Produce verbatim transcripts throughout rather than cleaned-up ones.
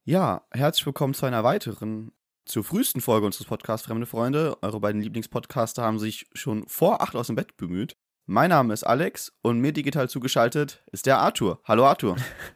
Ja, herzlich willkommen zu einer weiteren, zur frühesten Folge unseres Podcasts Fremde Freunde. Eure beiden Lieblingspodcaster haben sich schon vor acht aus dem Bett bemüht. Mein Name ist Alex und mir digital zugeschaltet ist der Arthur. Hallo Arthur.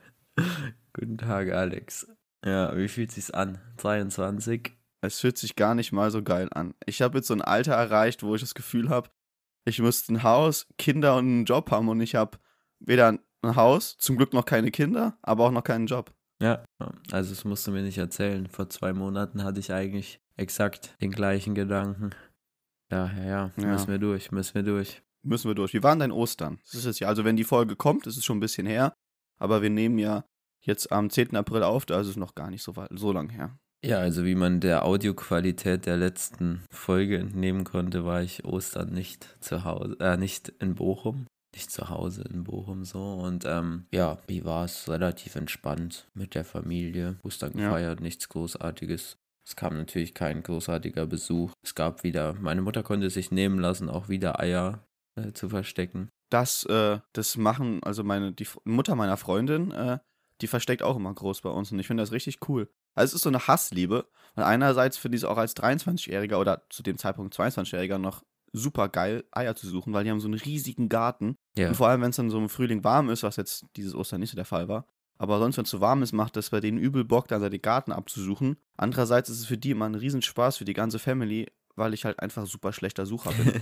Guten Tag, Alex. Ja, wie fühlt sich's an? dreiundzwanzig? Es fühlt sich gar nicht mal so geil an. Ich habe jetzt so ein Alter erreicht, wo ich das Gefühl habe, ich müsste ein Haus, Kinder und einen Job haben und ich habe weder ein Haus, zum Glück noch keine Kinder, aber auch noch keinen Job. Ja, also das musst du mir nicht erzählen. Vor zwei Monaten hatte ich eigentlich exakt den gleichen Gedanken. Daher, ja, Ja. müssen wir durch, müssen wir durch. Müssen wir durch. Wie war denn dein Ostern? Das ist es ja. Also wenn die Folge kommt, ist es schon ein bisschen her, aber wir nehmen ja jetzt am zehnten April auf, da ist es noch gar nicht so, weit, so lang her. Ja, also wie man der Audioqualität der letzten Folge entnehmen konnte, war ich Ostern nicht zu Hause, äh, nicht in Bochum. Nicht zu Hause in Bochum so und ähm, ja, wie war es? Relativ entspannt mit der Familie. Ostern Ja. gefeiert, nichts Großartiges. Es kam natürlich kein großartiger Besuch. Es gab wieder, meine Mutter konnte sich nehmen lassen, auch wieder Eier äh, zu verstecken. Das, äh, das machen, also meine, die F- Mutter meiner Freundin, äh, die versteckt auch immer groß bei uns und ich finde das richtig cool. Also es ist so eine Hassliebe, weil einerseits finde ich es auch als dreiundzwanzigjähriger oder zu dem Zeitpunkt zweiundzwanzigjähriger noch super geil, Eier zu suchen, weil die haben so einen riesigen Garten. Ja. Und vor allem, wenn es dann so im Frühling warm ist, was jetzt dieses Ostern nicht so der Fall war. Aber sonst, wenn es so warm ist, macht das bei denen übel Bock, dann seinen Garten abzusuchen. Andererseits ist es für die immer ein Riesenspaß, für die ganze Family, weil ich halt einfach super schlechter Sucher bin.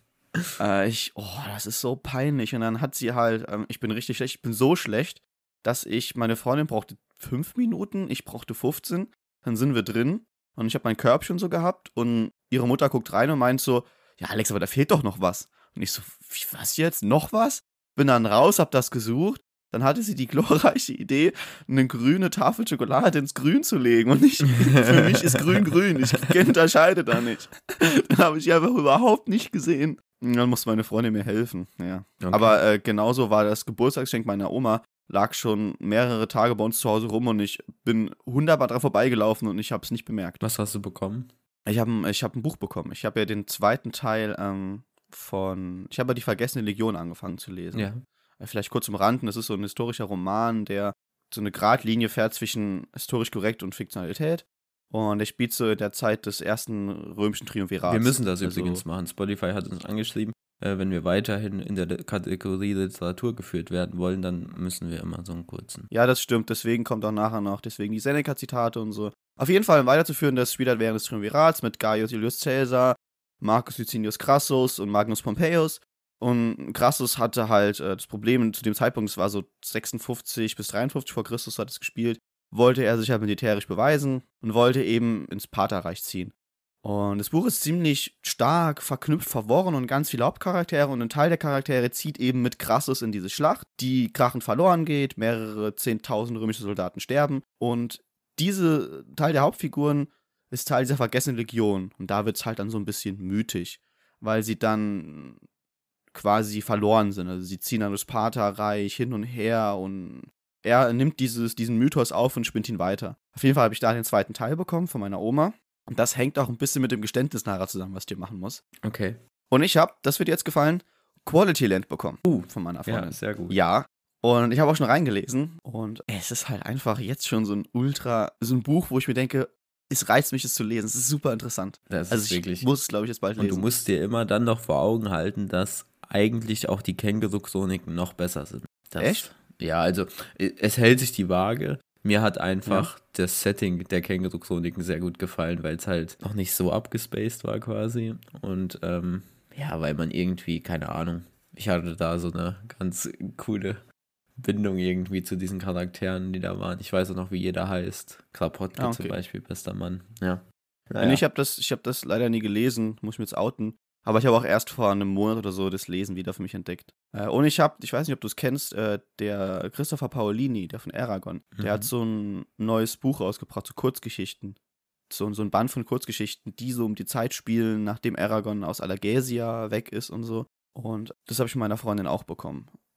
äh, ich, oh, das ist so peinlich. Und dann hat sie halt, ähm, ich bin richtig schlecht, ich bin so schlecht, dass ich, meine Freundin brauchte fünf Minuten, ich brauchte fünfzehn. Dann sind wir drin und ich habe mein Körbchen so gehabt und ihre Mutter guckt rein und meint so, ja Alex, aber da fehlt doch noch was. Und ich so, wie, was jetzt? Noch was? Bin dann raus, hab das gesucht. Dann hatte sie die glorreiche Idee, eine grüne Tafel Schokolade ins Grün zu legen. Und ich, für mich ist grün grün. Ich unterscheide da nicht. Dann habe ich die einfach überhaupt nicht gesehen. Und dann musste meine Freundin mir helfen. Ja. Okay. Aber äh, genauso war das Geburtstagsgeschenk meiner Oma. Lag schon mehrere Tage bei uns zu Hause rum und ich bin wunderbar dran vorbeigelaufen und ich habe es nicht bemerkt. Was hast du bekommen? Ich habe ich hab ein Buch bekommen. Ich habe ja den zweiten Teil ähm, von, ich habe ja die Vergessene Legion angefangen zu lesen. Ja. Vielleicht kurz im Rand, das ist so ein historischer Roman, der so eine Gradlinie fährt zwischen historisch korrekt und Fiktionalität. Und der spielt so in der Zeit des ersten römischen Triumvirats. Wir müssen das Also- übrigens machen. Spotify hat uns angeschrieben, äh, wenn wir weiterhin in der Kategorie Literatur geführt werden wollen, dann müssen wir immer so einen kurzen. Ja, das stimmt. Deswegen kommt auch nachher noch, deswegen die Seneca-Zitate und so. Auf jeden Fall weiterzuführen, das spielt halt während des Triumvirats mit Gaius Julius Caesar, Marcus Licinius Crassus und Magnus Pompeius. Und Crassus hatte halt äh, das Problem, zu dem Zeitpunkt, es war so sechsundfünfzig bis dreiundfünfzig vor Christus hat es gespielt, wollte er sich halt militärisch beweisen und wollte eben ins Partherreich ziehen. Und das Buch ist ziemlich stark verknüpft, verworren und ganz viele Hauptcharaktere und ein Teil der Charaktere zieht eben mit Crassus in diese Schlacht, die krachend verloren geht, mehrere zehntausend römische Soldaten sterben und diese Teil der Hauptfiguren ist Teil dieser vergessenen Legion und da wird es halt dann so ein bisschen mythisch, weil sie dann quasi verloren sind, also sie ziehen dann das Partherreich hin und her und er nimmt dieses, diesen Mythos auf und spinnt ihn weiter. Auf jeden Fall habe ich da den zweiten Teil bekommen von meiner Oma. Und das hängt auch ein bisschen mit dem Geständnis nachher zusammen, was ich dir machen muss. Okay. Und ich habe, das wird dir jetzt gefallen, Quality Land bekommen. Uh, von meiner Freundin. Ja, sehr gut. Ja. Und ich habe auch schon reingelesen. Und es ist halt einfach jetzt schon so ein ultra, so ein Buch, wo ich mir denke, es reizt mich, es zu lesen. Es ist super interessant. Das Also ist ich wirklich. muss es, glaube ich, jetzt bald Und lesen. du musst dir immer dann noch vor Augen halten, dass eigentlich auch die Känguru-Chroniken noch besser sind. Das, Echt? Ja, also es hält sich die Waage. Mir hat einfach ja. das Setting der Känguru-Chroniken sehr gut gefallen, weil es halt noch nicht so abgespaced war quasi. Und ähm, ja, weil man irgendwie, keine Ahnung, ich hatte da so eine ganz coole Bindung irgendwie zu diesen Charakteren, die da waren. Ich weiß auch noch, wie jeder heißt. Krapotke Ah, okay. zum Beispiel, bester Mann. Ja. Naja. Ich habe das, ich hab das leider nie gelesen, muss ich mir jetzt outen. Aber ich habe auch erst vor einem Monat oder so das Lesen wieder für mich entdeckt. Äh, und ich habe, ich weiß nicht, ob du es kennst, äh, der Christopher Paolini, der von Eragon, mhm. der hat so ein neues Buch rausgebracht, so Kurzgeschichten. So, so ein Band von Kurzgeschichten, die so um die Zeit spielen, nachdem Eragon aus Alagaësia weg ist und so. Und das habe ich von meiner Freundin auch bekommen.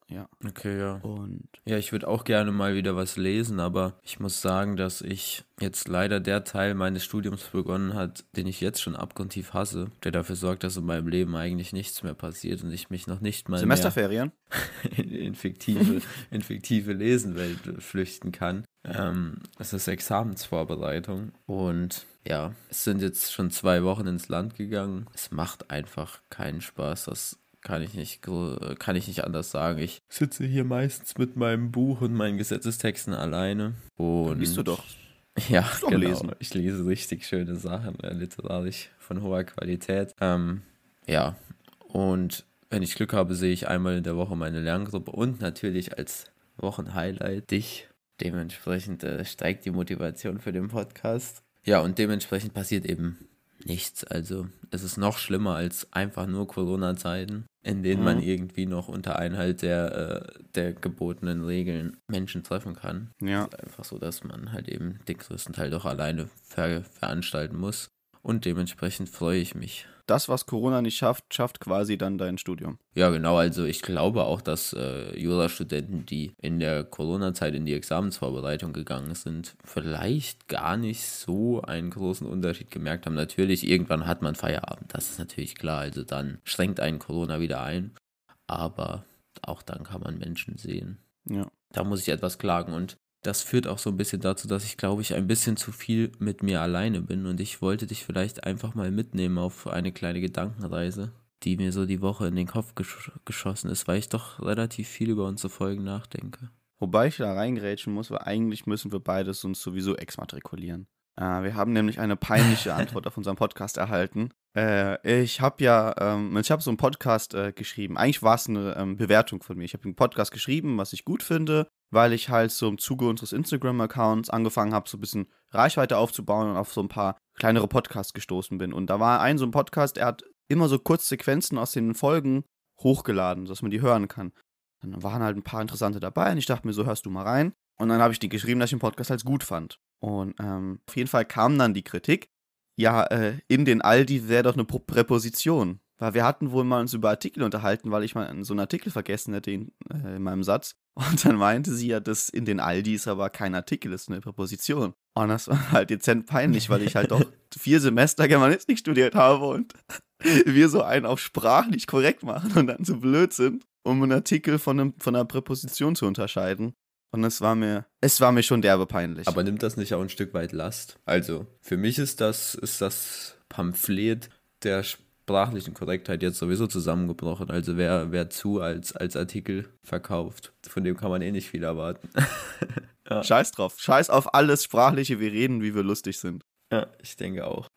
Ja. Okay, ja. Und Ja, ich würde auch gerne mal wieder was lesen, aber ich muss sagen, dass ich jetzt leider der Teil meines Studiums begonnen hat, den ich jetzt schon abgrundtief hasse, der dafür sorgt, dass in meinem Leben eigentlich nichts mehr passiert und ich mich noch nicht mal mehr Semesterferien? in, in, fiktive, in fiktive Lesenwelt flüchten kann. Ähm, es ist Examensvorbereitung und ja, es sind jetzt schon zwei Wochen ins Land gegangen. Es macht einfach keinen Spaß, das kann ich nicht, gro- kann ich nicht anders sagen. Ich sitze hier meistens mit meinem Buch und meinen Gesetzestexten alleine. Und Liest du doch. ja, Musst doch genau. lesen. Ich lese richtig schöne Sachen, äh, literarisch von hoher Qualität. Ähm, ja, und wenn ich Glück habe, sehe ich einmal in der Woche meine Lerngruppe und natürlich als Wochenhighlight dich. Dementsprechend äh, steigt die Motivation für den Podcast. Ja, und dementsprechend passiert eben nichts. Also es ist noch schlimmer als einfach nur Corona-Zeiten, in denen Mhm. man irgendwie noch unter Einhalt der, äh, der gebotenen Regeln Menschen treffen kann. Ja. Es ist einfach so, dass man halt eben den größten Teil doch alleine ver veranstalten muss. Und dementsprechend freue ich mich. Das, was Corona nicht schafft, schafft quasi dann dein Studium. Ja, genau. Also ich glaube auch, dass äh, Jurastudenten, die in der Corona-Zeit in die Examensvorbereitung gegangen sind, vielleicht gar nicht so einen großen Unterschied gemerkt haben. Natürlich, irgendwann hat man Feierabend, das ist natürlich klar. Also dann schränkt einen Corona wieder ein. Aber auch dann kann man Menschen sehen. Ja. Da muss ich etwas klagen und das führt auch so ein bisschen dazu, dass ich, glaube ich, ein bisschen zu viel mit mir alleine bin und ich wollte dich vielleicht einfach mal mitnehmen auf eine kleine Gedankenreise, die mir so die Woche in den Kopf gesch geschossen ist, weil ich doch relativ viel über unsere Folgen nachdenke. Wobei ich da reingrätschen muss, weil eigentlich müssen wir beides uns sowieso exmatrikulieren. Äh, wir haben nämlich eine peinliche Antwort auf unseren Podcast erhalten. Äh, ich habe ja, ähm, ich habe so einen Podcast äh, geschrieben. Eigentlich war es eine ähm, Bewertung von mir. Ich habe einen Podcast geschrieben, was ich gut finde, weil ich halt so im Zuge unseres Instagram-Accounts angefangen habe, so ein bisschen Reichweite aufzubauen und auf so ein paar kleinere Podcasts gestoßen bin. Und da war ein so ein Podcast, er hat immer so Kurzsequenzen aus den Folgen hochgeladen, dass man die hören kann. Dann waren halt ein paar interessante dabei und ich dachte mir so, hörst du mal rein. Und dann habe ich die geschrieben, dass ich den Podcast als gut fand. Und ähm, auf jeden Fall kam dann die Kritik, ja, äh, in den Aldi wäre doch eine Pro- Präposition. Weil wir hatten wohl mal uns über Artikel unterhalten, weil ich mal so einen Artikel vergessen hätte in, äh, in meinem Satz. Und dann meinte sie ja, dass in den Aldi ist aber kein Artikel, ist eine Präposition. Und das war halt dezent peinlich, weil ich halt doch vier Semester Germanistik studiert habe und wir so einen auf sprachlich korrekt machen und dann so blöd sind, um einen Artikel von, einem, von einer Präposition zu unterscheiden. Und es war mir, es war mir schon derbe peinlich. Aber nimmt das nicht auch ein Stück weit Last? Also, für mich ist das, ist das Pamphlet der sprachlichen Korrektheit jetzt sowieso zusammengebrochen. Also wer, wer zu als, als Artikel verkauft, von dem kann man eh nicht viel erwarten. Ja. Scheiß drauf. Scheiß auf alles Sprachliche, wir reden, wie wir lustig sind. Ja, ich denke auch.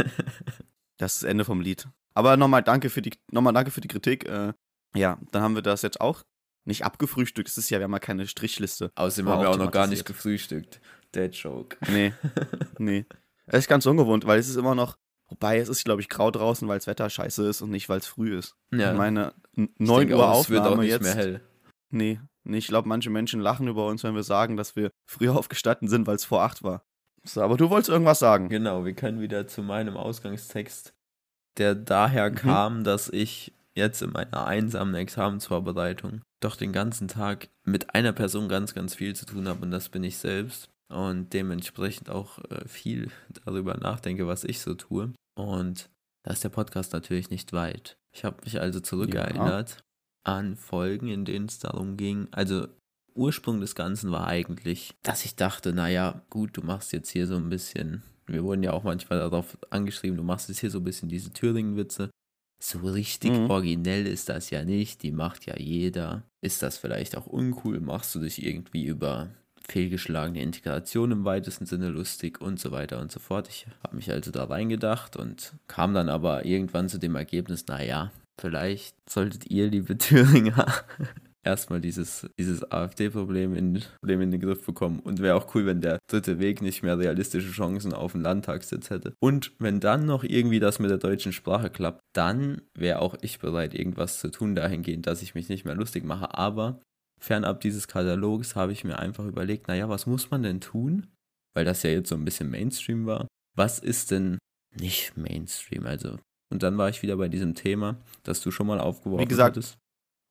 Das ist das Ende vom Lied. Aber nochmal danke für die, nochmal danke für die Kritik. Äh, ja, dann haben wir das jetzt auch nicht abgefrühstückt. Es ist ja, wir haben ja keine Strichliste. Außerdem haben wir auch noch gar nicht gefrühstückt. Dead Joke. Nee, nee. Es ist ganz ungewohnt, weil es ist immer noch, wobei es ist, glaube ich, grau draußen, weil das Wetter scheiße ist und nicht, weil es früh ist. Ja. Ich meine, neun Uhr auch, es wird auch Aufnahme nicht jetzt. mehr hell. Nee, nee, ich glaube, manche Menschen lachen über uns, wenn wir sagen, dass wir früher aufgestanden sind, weil es vor acht war. So, aber du wolltest irgendwas sagen. Genau, wir können wieder zu meinem Ausgangstext, der daher Mhm. kam, dass ich jetzt in meiner einsamen Examensvorbereitung doch den ganzen Tag mit einer Person ganz, ganz viel zu tun habe und das bin ich selbst und dementsprechend auch äh, viel darüber nachdenke, was ich so tue. Und da ist der Podcast natürlich nicht weit. Ich habe mich also zurückerinnert an Folgen, in denen es darum ging, also Ursprung des Ganzen war eigentlich, dass ich dachte, naja, gut, du machst jetzt hier so ein bisschen, wir wurden ja auch manchmal darauf angeschrieben, du machst jetzt hier so ein bisschen diese Thüringen-Witze. So richtig Mhm. originell ist das ja nicht, die macht ja jeder. Ist das vielleicht auch uncool? Machst du dich irgendwie über fehlgeschlagene Integration im weitesten Sinne lustig und so weiter und so fort. Ich habe mich also da reingedacht und kam dann aber irgendwann zu dem Ergebnis, naja, vielleicht solltet ihr, liebe Thüringer, erstmal dieses, dieses AfD-Problem in, Problem in den Griff bekommen. Und wäre auch cool, wenn der dritte Weg nicht mehr realistische Chancen auf den Landtagssitz hätte. Und wenn dann noch irgendwie das mit der deutschen Sprache klappt, dann wäre auch ich bereit, irgendwas zu tun dahingehend, dass ich mich nicht mehr lustig mache. Aber fernab dieses Katalogs habe ich mir einfach überlegt, naja, was muss man denn tun? Weil das ja jetzt so ein bisschen Mainstream war. Was ist denn nicht Mainstream? Also, und dann war ich wieder bei diesem Thema, das du schon mal aufgeworfen Wie gesagt, hattest.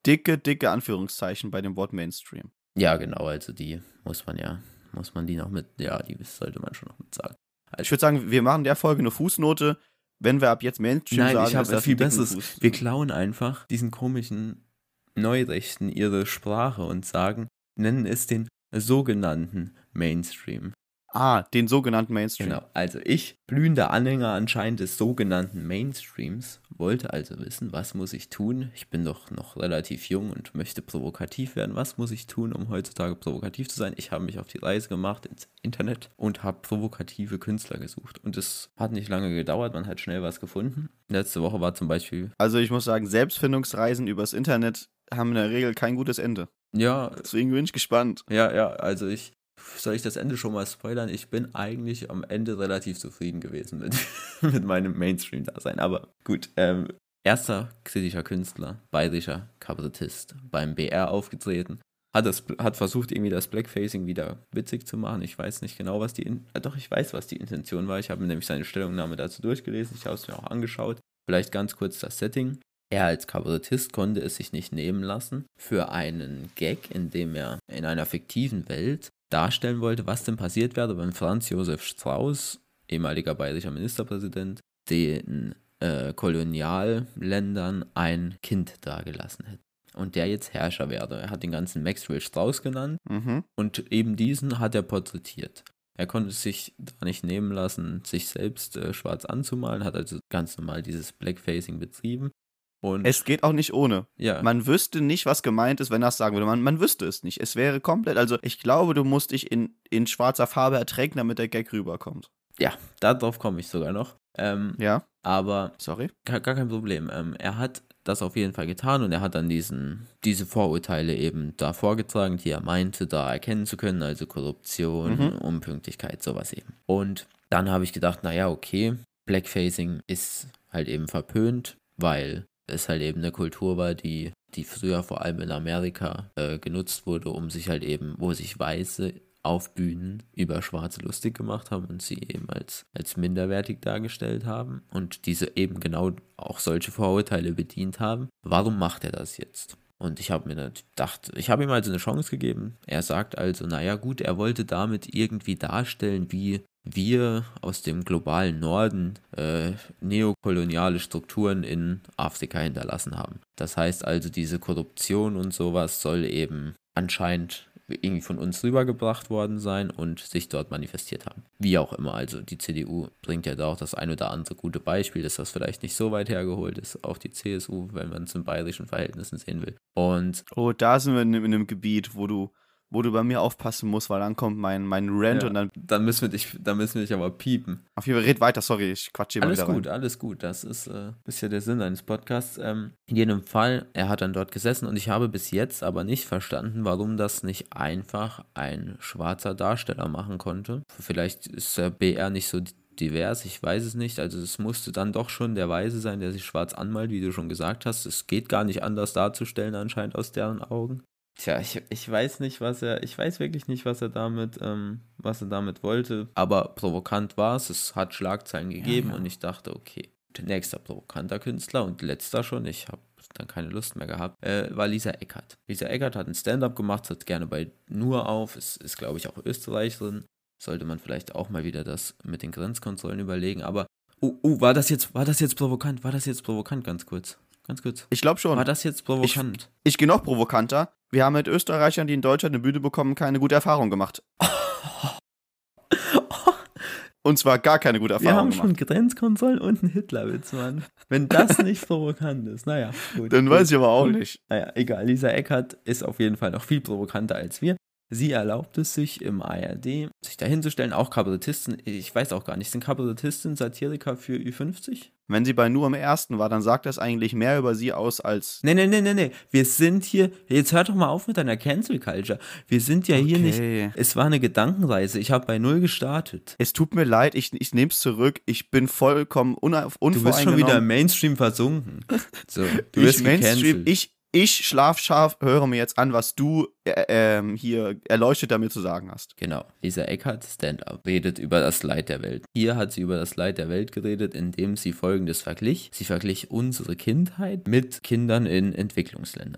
dicke, dicke Anführungszeichen bei dem Wort Mainstream. Ja, genau, also die muss man ja, muss man die noch mit, ja, die sollte man schon noch mit sagen. Also, ich würde sagen, wir machen der Folge eine Fußnote. Wenn wir ab jetzt Mainstream nein, sagen, ich habe ist das viel ein dicken Besseres. Fuß. Wir klauen einfach diesen komischen Neurechten ihre Sprache und sagen, nennen es den sogenannten Mainstream. Ah, den sogenannten Mainstream. Genau, also ich, blühender Anhänger anscheinend des sogenannten Mainstreams, wollte also wissen, was muss ich tun? Ich bin doch noch relativ jung und möchte provokativ werden. Was muss ich tun, um heutzutage provokativ zu sein? Ich habe mich auf die Reise gemacht ins Internet und habe provokative Künstler gesucht. Und es hat nicht lange gedauert, man hat schnell was gefunden. Letzte Woche war zum Beispiel... Also ich muss sagen, Selbstfindungsreisen übers Internet haben in der Regel kein gutes Ende. Ja. Deswegen bin ich gespannt. Ja, ja, also ich... Soll ich das Ende schon mal spoilern? Ich bin eigentlich am Ende relativ zufrieden gewesen mit, mit meinem Mainstream-Dasein. Aber gut, ähm, erster kritischer Künstler, bayerischer Kabarettist, beim B R aufgetreten. Hat, das, hat versucht, irgendwie das Blackfacing wieder witzig zu machen. Ich weiß nicht genau, was die... In- äh, doch, ich weiß, was die Intention war. Ich habe mir nämlich seine Stellungnahme dazu durchgelesen. Ich habe es mir auch angeschaut. Vielleicht ganz kurz das Setting. Er als Kabarettist konnte es sich nicht nehmen lassen, für einen Gag, in dem er in einer fiktiven Welt darstellen wollte, was denn passiert wäre, wenn Franz Josef Strauß, ehemaliger bayerischer Ministerpräsident, den äh, Kolonialländern ein Kind dagelassen hätte. Und der jetzt Herrscher werde. Er hat den ganzen Maxwell Strauß genannt Mhm. und eben diesen hat er porträtiert. Er konnte es sich da nicht nehmen lassen, sich selbst äh, schwarz anzumalen, hat also ganz normal dieses Blackfacing betrieben. Und Es geht auch nicht ohne. ja, Man wüsste nicht, was gemeint ist, wenn er es sagen würde. Man, man wüsste es nicht. Es wäre komplett, also ich glaube, du musst dich in, in schwarzer Farbe ertränken, damit der Gag rüberkommt. ja, darauf komme ich sogar noch. Ähm, Ja, aber sorry. gar, gar kein Problem. Ähm, er hat das auf jeden Fall getan und er hat dann diesen, diese Vorurteile eben da vorgetragen, die er meinte, da erkennen zu können, also Korruption, Mhm. Unpünktlichkeit, sowas eben. Und dann habe ich gedacht, naja, okay, Blackfacing ist halt eben verpönt, weil es halt eben eine Kultur war, die, die früher vor allem in Amerika äh, genutzt wurde, um sich halt eben, wo sich Weiße auf Bühnen über Schwarze lustig gemacht haben und sie eben als, als minderwertig dargestellt haben und diese eben genau auch solche Vorurteile bedient haben. Warum macht er das jetzt? Und ich habe mir gedacht, ich habe ihm also eine Chance gegeben. Er sagt also, naja gut, er wollte damit irgendwie darstellen, wie wir aus dem globalen Norden äh, neokoloniale Strukturen in Afrika hinterlassen haben. Das heißt also, diese Korruption und sowas soll eben anscheinend irgendwie von uns rübergebracht worden sein und sich dort manifestiert haben. Wie auch immer, also die C D U bringt ja da auch das ein oder andere gute Beispiel, dass das vielleicht nicht so weit hergeholt ist, auch die C S U, wenn man es in bayerischen Verhältnissen sehen will. Und Oh, da sind wir in, in einem Gebiet, wo du, wo du bei mir aufpassen musst, weil dann kommt mein, mein Rant ja, und dann. dann müssen wir dich, dann müssen wir dich aber piepen. Auf jeden Fall, red weiter, sorry, ich quatsche immer Alles wieder gut, rein. alles gut. Das ist, äh, ist ja der Sinn eines Podcasts. Ähm, in jedem Fall, er hat dann dort gesessen und ich habe bis jetzt aber nicht verstanden, warum das nicht einfach ein schwarzer Darsteller machen konnte. Vielleicht ist der B R nicht so divers, ich weiß es nicht. Also es musste dann doch schon der Weise sein, der sich schwarz anmalt, wie du schon gesagt hast. Es geht gar nicht anders darzustellen anscheinend aus deren Augen. Tja, ich, ich weiß nicht, was er, ich weiß wirklich nicht, was er damit, ähm, was er damit wollte. Aber provokant war es, es hat Schlagzeilen gegeben Ja, ja. und ich dachte, okay, nächster provokanter Künstler und letzter schon, ich habe dann keine Lust mehr gehabt, äh, war Lisa Eckert. Lisa Eckert hat ein Stand-up gemacht, tritt gerne bei Nur auf, ist, ist glaube ich auch Österreicherin. Sollte man vielleicht auch mal wieder das mit den Grenzkontrollen überlegen, aber, oh, oh, war das jetzt, war das jetzt provokant, war das jetzt provokant, ganz kurz, ganz kurz. Ich glaube schon. War das jetzt provokant? Ich gehe noch provokanter. Wir haben mit Österreichern, die in Deutschland eine Bühne bekommen, keine gute Erfahrung gemacht. Und zwar gar keine gute Wir Erfahrung haben gemacht. schon Grenzkontrollen und einen Hitlerwitz, Mann. Wenn das nicht provokant ist, naja, gut. Dann gut, weiß ich aber auch gut. nicht. Naja, egal. Lisa Eckert ist auf jeden Fall noch viel provokanter als wir. Sie erlaubt es sich im A R D, sich dahinzustellen, auch Kabarettisten. Ich weiß auch gar nicht, sind Kabarettisten Satiriker für Ü fünfzig? Wenn sie bei Nur im Ersten war, dann sagt das eigentlich mehr über sie aus als. Nee, nee, nee, nee, nee. Wir sind hier, jetzt hör doch mal auf mit deiner Cancel Culture. Wir sind ja hier nicht, Okay. es war eine Gedankenreise. Ich habe bei Null gestartet. Es tut mir leid, ich, ich nehme es zurück. Ich bin vollkommen una- unvoreingenommen. Du bist schon wieder im Mainstream versunken. So, du wirst ich Mainstream, gecancelt. ich, ich schlafscharf höre mir jetzt an, was du äh, ähm, hier erleuchtet damit zu sagen hast. Genau, Lisa Eckert, Stand-up, redet über das Leid der Welt. Hier hat sie über das Leid der Welt geredet, indem sie Folgendes verglich. Sie verglich unsere Kindheit mit Kindern in Entwicklungsländern.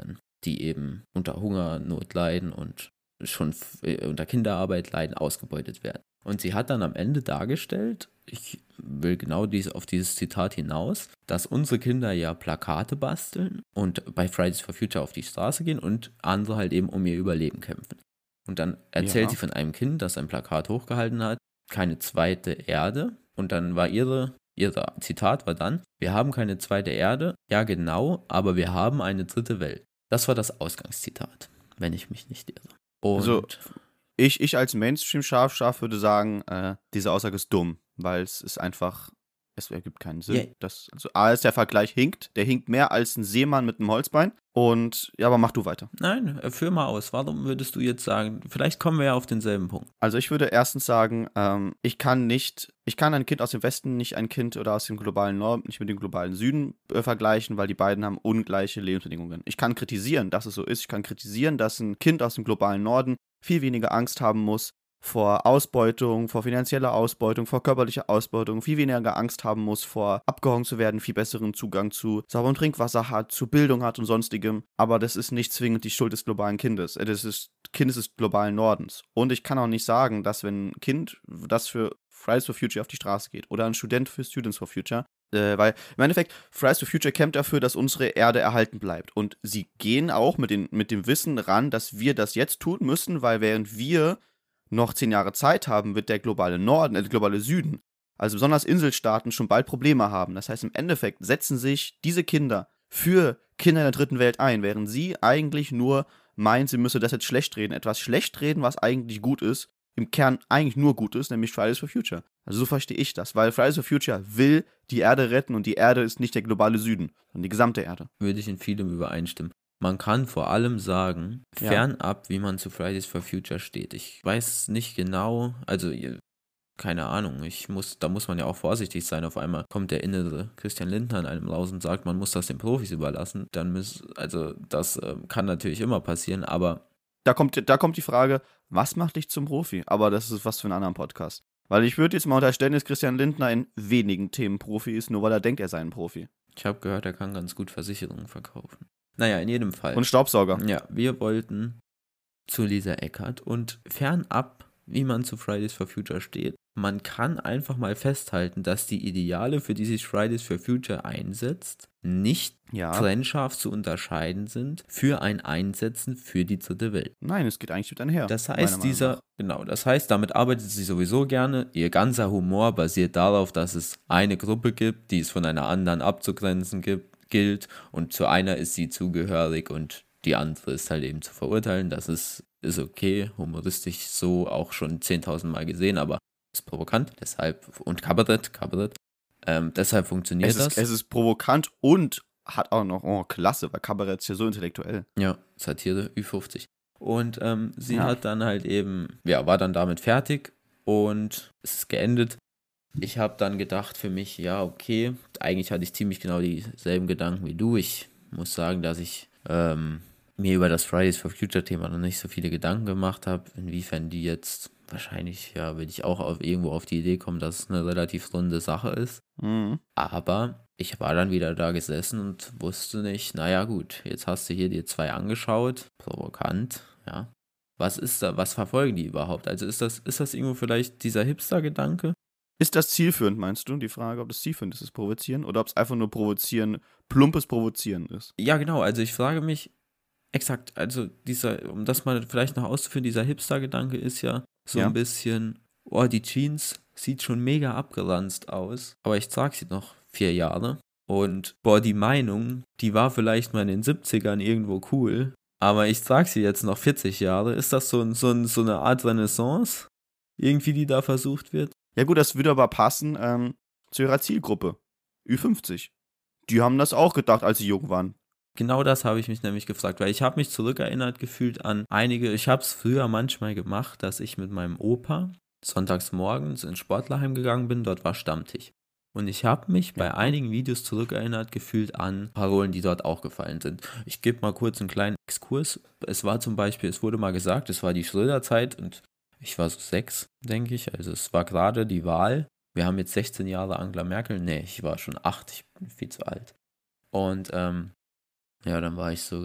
die eben unter Hungersnot leiden und schon f- äh, unter Kinderarbeit leiden, ausgebeutet werden. Und sie hat dann am Ende dargestellt, ich will genau dies, auf dieses Zitat hinaus, dass unsere Kinder ja Plakate basteln und bei Fridays for Future auf die Straße gehen und andere halt eben um ihr Überleben kämpfen. Und dann erzählt Ja. sie von einem Kind, das ein Plakat hochgehalten hat, keine zweite Erde. Und dann war ihre, ihre Zitat war dann, wir haben keine zweite Erde, ja genau, aber wir haben eine dritte Welt. Das war das Ausgangszitat, wenn ich mich nicht irre. Und Also, Ich, ich als Mainstream-Scharfschaf würde sagen, äh, diese Aussage ist dumm, weil es ist einfach, es ergibt keinen Sinn. Ja. Das, also A ist der Vergleich hinkt, der hinkt mehr als ein Seemann mit einem Holzbein. Und ja, aber mach du weiter. Nein, äh, führ mal aus. Warum würdest du jetzt sagen, vielleicht kommen wir ja auf denselben Punkt. Also ich würde erstens sagen, ähm, ich kann nicht, ich kann ein Kind aus dem Westen nicht ein Kind oder aus dem globalen Norden nicht mit dem globalen Süden äh, vergleichen, weil die beiden haben ungleiche Lebensbedingungen. Ich kann kritisieren, dass es so ist. Ich kann kritisieren, dass ein Kind aus dem globalen Norden viel weniger Angst haben muss vor Ausbeutung, vor finanzieller Ausbeutung, vor körperlicher Ausbeutung, viel weniger Angst haben muss vor abgehangen zu werden, viel besseren Zugang zu sauberem Trinkwasser hat, zu Bildung hat und sonstigem. Aber das ist nicht zwingend die Schuld des globalen Kindes. Äh, Das ist Kindes des globalen Nordens. Und ich kann auch nicht sagen, dass wenn ein Kind, das für Fridays for Future auf die Straße geht oder ein Student für Students for Future, äh, weil im Endeffekt Fridays for Future kämpft dafür, dass unsere Erde erhalten bleibt. Und sie gehen auch mit, den, mit dem Wissen ran, dass wir das jetzt tun müssen, weil während wir noch zehn Jahre Zeit haben, wird der globale Norden, äh, der globale Süden, also besonders Inselstaaten, schon bald Probleme haben. Das heißt, im Endeffekt setzen sich diese Kinder für Kinder in der dritten Welt ein, während sie eigentlich nur meinen, sie müsse das jetzt schlecht reden. Etwas schlecht reden, was eigentlich gut ist, im Kern eigentlich nur gut ist, nämlich Fridays for Future. Also so verstehe ich das, weil Fridays for Future will die Erde retten und die Erde ist nicht der globale Süden, sondern die gesamte Erde. Würde ich in vielem übereinstimmen. Man kann vor allem sagen, Ja. fernab, wie man zu Fridays for Future steht. Ich weiß nicht genau, also ihr- keine Ahnung, ich muss, da muss man ja auch vorsichtig sein. Auf einmal kommt der innere Christian Lindner in einem raus und sagt, man muss das den Profis überlassen. Dann muss, also das äh, kann natürlich immer passieren, aber Da kommt, da kommt die Frage, was macht dich zum Profi? Aber das ist was für einen anderen Podcast. Weil ich würde jetzt mal unterstellen, dass Christian Lindner in wenigen Themen Profi ist, nur weil er denkt, er sei ein Profi. ich habe gehört, er kann ganz gut Versicherungen verkaufen. Naja, in jedem Fall. Und Staubsauger. Ja, wir wollten zu Lisa Eckert und fernab, wie man zu Fridays for Future steht, man kann einfach mal festhalten, dass die Ideale, für die sich Fridays for Future einsetzt, nicht Ja. trennscharf zu unterscheiden sind für ein Einsetzen für die dritte Welt. Nein, es geht eigentlich mit einher. Das meiner heißt, Meinung dieser, nach. genau, das heißt, damit arbeitet sie sowieso gerne. Ihr ganzer Humor basiert darauf, dass es eine Gruppe gibt, die es von einer anderen abzugrenzen gibt, gilt und zu einer ist sie zugehörig und die andere ist halt eben zu verurteilen. Das ist, ist okay, humoristisch so auch schon zehntausend Mal gesehen, aber ist provokant, deshalb, und Kabarett, Kabarett, ähm, deshalb funktioniert Es das. ist, es ist provokant und hat auch noch, oh, klasse, weil Kabarett ist ja so intellektuell. Ja, Satire Ü fünfzig. Und ähm, sie Ja. hat dann halt eben, ja, war dann damit fertig und es ist geendet. Ich habe dann gedacht für mich, ja, okay, eigentlich hatte ich ziemlich genau dieselben Gedanken wie du. Ich muss sagen, dass ich ähm, mir über das Fridays for Future Thema noch nicht so viele Gedanken gemacht habe, inwiefern die jetzt wahrscheinlich, ja, will ich auch auf, irgendwo auf die Idee kommen, dass es eine relativ runde Sache ist. Mhm. Aber ich war dann wieder da gesessen und wusste nicht, naja gut, jetzt hast du hier dir zwei angeschaut, provokant, ja. Was ist da, was verfolgen die überhaupt? Also ist das, ist das irgendwo vielleicht dieser Hipster-Gedanke? Ist das zielführend, meinst du? Die Frage, ob das zielführend ist, ist Provozieren oder ob es einfach nur Provozieren, plumpes Provozieren ist. Ja, genau, also ich frage mich, exakt, also dieser, um das mal vielleicht noch auszuführen, dieser Hipster-Gedanke ist ja so Ja. ein bisschen, oh, die Jeans sieht schon mega abgeranzt aus, aber ich trage sie noch vier Jahre und boah, die Meinung, die war vielleicht mal in den siebzigern irgendwo cool, aber ich trage sie jetzt noch vierzig Jahre. Ist das so, ein, so, ein, so eine Art Renaissance, irgendwie, die da versucht wird? Ja gut, das würde aber passen ähm, zu ihrer Zielgruppe. Ü fünfzig. Die haben das auch gedacht, als sie jung waren. Genau das habe ich mich nämlich gefragt, weil ich habe mich zurückerinnert gefühlt an einige, ich habe es früher manchmal gemacht, dass ich mit meinem Opa sonntags morgens ins Sportlerheim gegangen bin, dort war Stammtisch. Und ich habe mich bei Ja. einigen Videos zurückerinnert gefühlt an Parolen, die dort auch gefallen sind. Ich gebe mal kurz einen kleinen Exkurs. Es war zum Beispiel, es wurde mal gesagt, es war die Schröder-Zeit und ich war so sechs, denke ich. Also es war gerade die Wahl. Wir haben jetzt sechzehn Jahre Angela Merkel. Nee, ich war schon acht, ich bin viel zu alt. Und ähm, ja, dann war ich sogar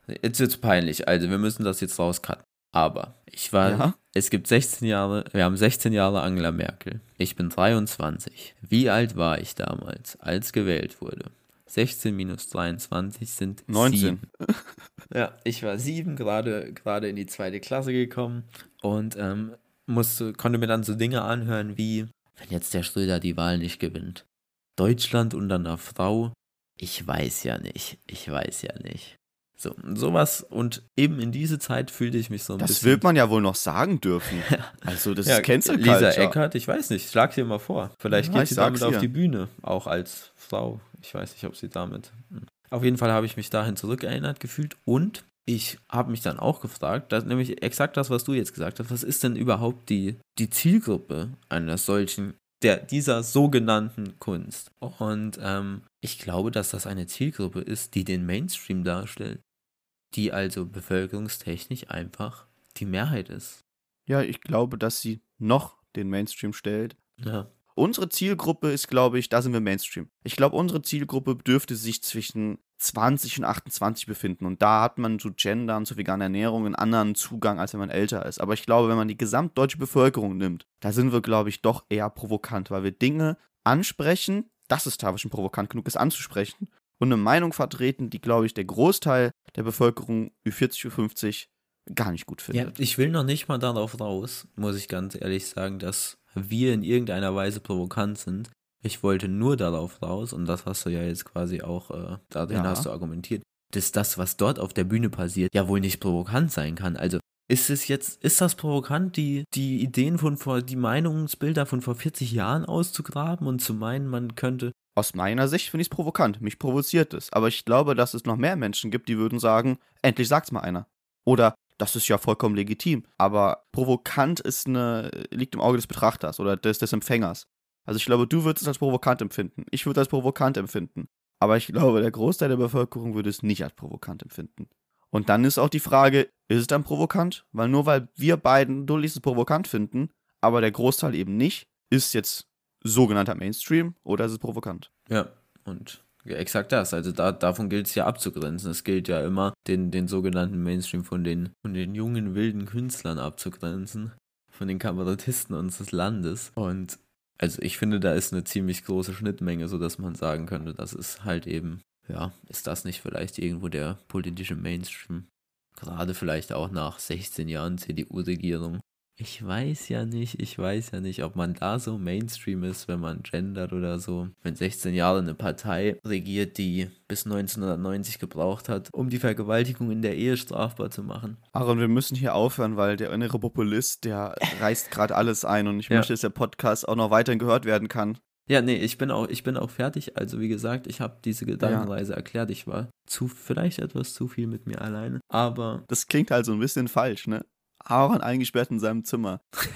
Jetzt wird's peinlich, also wir müssen das jetzt rauscutten. Aber ich war, Ja? es gibt sechzehn Jahre, wir haben sechzehn Jahre Angela Merkel. Ich bin dreiundzwanzig. Wie alt war ich damals, als gewählt wurde? sechzehn minus dreiundzwanzig sind neunzehn. sieben. Ja, ich war sieben, gerade gerade in die zweite Klasse gekommen und ähm, musste, konnte mir dann so Dinge anhören wie, wenn jetzt der Schröder die Wahl nicht gewinnt. Deutschland unter einer Frau? Ich weiß ja nicht, ich weiß ja nicht. So, sowas und eben in diese Zeit fühlte ich mich so ein Das bisschen... wird man ja wohl noch sagen dürfen. Also, das Ja, ist Cancel Lisa Culture. Eckert, ich weiß nicht, schlag dir mal vor. Vielleicht Ja, geht ich sie sag's damit auf ihr. die Bühne, auch als Frau. Ich weiß nicht, ob sie damit... Hm. Auf jeden Fall habe ich mich dahin zurückerinnert gefühlt und ich habe mich dann auch gefragt, dass, nämlich exakt das, was du jetzt gesagt hast, was ist denn überhaupt die, die Zielgruppe einer solchen, der, dieser sogenannten Kunst? Und ähm, ich glaube, dass das eine Zielgruppe ist, die den Mainstream darstellt, die also bevölkerungstechnisch einfach die Mehrheit ist. Ja, ich glaube, dass sie noch den Mainstream stellt. Ja. Unsere Zielgruppe ist, glaube ich, da sind wir Mainstream. Ich glaube, unsere Zielgruppe dürfte sich zwischen zwanzig und achtundzwanzig befinden. Und da hat man zu Gender und zu veganer Ernährung einen anderen Zugang, als wenn man älter ist. Aber ich glaube, wenn man die gesamtdeutsche Bevölkerung nimmt, da sind wir, glaube ich, doch eher provokant, weil wir Dinge ansprechen, das ist teilweise schon provokant genug, es anzusprechen, und eine Meinung vertreten, die, glaube ich, der Großteil der Bevölkerung Ü vierzig, Ü fünfzig gar nicht gut Ja, findet. ich will noch nicht mal darauf raus, muss ich ganz ehrlich sagen, dass wir in irgendeiner Weise provokant sind. Ich wollte nur darauf raus, und das hast du ja jetzt quasi auch, äh, darin Ja. hast du argumentiert, dass das, was dort auf der Bühne passiert, ja wohl nicht provokant sein kann. Also ist es jetzt, ist das provokant, die, die Ideen von vor, die Meinungsbilder von vor vierzig Jahren auszugraben und zu meinen, man könnte. Aus meiner Sicht finde ich es provokant. Mich provoziert es. Aber ich glaube, dass es noch mehr Menschen gibt, die würden sagen, endlich sagt's mal einer. Oder, das ist ja vollkommen legitim. Aber provokant ist eine, liegt im Auge des Betrachters oder des, des Empfängers. Also ich glaube, du würdest es als provokant empfinden. Ich würde es als provokant empfinden. Aber ich glaube, der Großteil der Bevölkerung würde es nicht als provokant empfinden. Und dann ist auch die Frage, ist es dann provokant? Weil nur weil wir beiden Dullis es provokant finden, aber der Großteil eben nicht, ist jetzt sogenannter Mainstream oder ist es provokant? Ja, und ja, exakt das. Also da, davon gilt es ja abzugrenzen. Es gilt ja immer, den, den sogenannten Mainstream von den, von den jungen, wilden Künstlern abzugrenzen. Von den Kabarettisten unseres Landes. Und also ich finde, da ist eine ziemlich große Schnittmenge, sodass man sagen könnte, das ist halt eben, ja, ist das nicht vielleicht irgendwo der politische Mainstream? Gerade vielleicht auch nach sechzehn Jahren C D U-Regierung. Ich weiß ja nicht, ich weiß ja nicht, ob man da so Mainstream ist, wenn man gendert oder so. Wenn sechzehn Jahre eine Partei regiert, die bis neunzehnhundertneunzig gebraucht hat, um die Vergewaltigung in der Ehe strafbar zu machen. Aaron, wir müssen hier aufhören, weil der innere Populist, der reißt gerade alles ein und ich Ja. möchte, dass der Podcast auch noch weiterhin gehört werden kann. Ja, nee, ich bin auch, ich bin auch fertig. Also wie gesagt, ich habe diese Gedankenreise erklärt. Ich war zu, vielleicht etwas zu viel mit mir alleine. Aber, Das klingt halt so ein bisschen falsch, ne? Aaron eingesperrt in seinem Zimmer.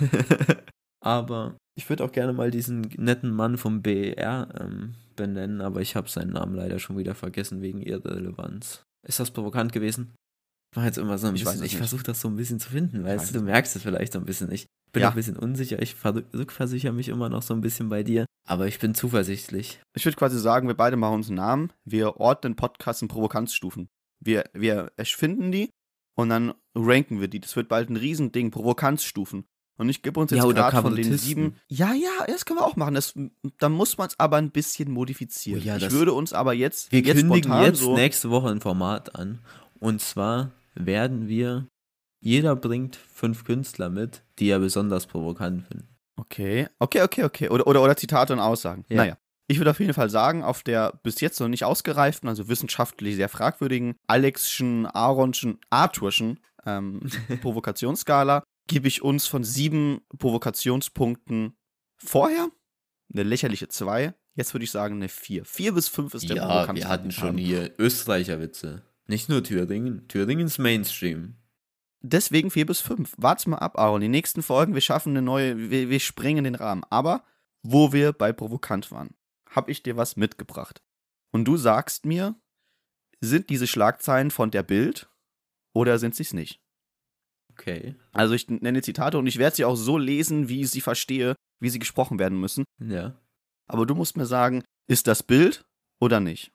aber ich würde auch gerne mal diesen netten Mann vom B E R ähm, benennen, aber ich habe seinen Namen leider schon wieder vergessen wegen Irrelevanz. Ist das provokant gewesen? Ich war jetzt immer so ein Ich weiß bisschen, es ich nicht. versuche das so ein bisschen zu finden, weiß weißt du, es du merkst es vielleicht so ein bisschen. Ich bin Ja. auch ein bisschen unsicher, ich ver- rückversichere mich immer noch so ein bisschen bei dir, aber ich bin zuversichtlich. Ich würde quasi sagen, wir beide machen uns einen Namen. Wir ordnen Podcasts in Provokanzstufen. Wir, wir erfinden die und dann ranken wir die. Das wird bald ein Riesending, Provokanzstufen. Und ich gebe uns jetzt Ja, oder gerade von den Kabarettisten. sieben. Ja, ja, das können wir auch machen. Das, dann muss man es aber ein bisschen modifizieren. Oh ja, ich das- würde uns aber jetzt, Wir jetzt kündigen spontan jetzt so. nächste Woche ein Format an. Und zwar werden wir, jeder bringt fünf Künstler mit, die er besonders provokant findet. Okay, okay, okay, okay. Oder, oder, oder Zitate und Aussagen. Ja. Naja. Ich würde auf jeden Fall sagen, auf der bis jetzt noch nicht ausgereiften, also wissenschaftlich sehr fragwürdigen, Alexschen, Aaronschen, Arthurschen ähm, Provokationsskala gebe ich uns von sieben Provokationspunkten vorher eine lächerliche zwei. Jetzt würde ich sagen eine vier. Vier bis fünf ist der Ja, provokanteste, wir hatten den wir schon haben. hier Österreicher Witze. Nicht nur Thüringen. Thüringen ist Mainstream. Deswegen vier bis fünf. Wart's mal ab, Aaron. Die nächsten Folgen, wir schaffen eine neue, wir, wir sprengen den Rahmen. Aber wo wir bei provokant waren, habe ich dir was mitgebracht. Und du sagst mir, sind diese Schlagzeilen von der Bild oder sind sie es nicht? Okay. Also ich nenne Zitate und ich werde sie auch so lesen, wie ich sie verstehe, wie sie gesprochen werden müssen. Ja. Aber du musst mir sagen, ist das Bild oder nicht?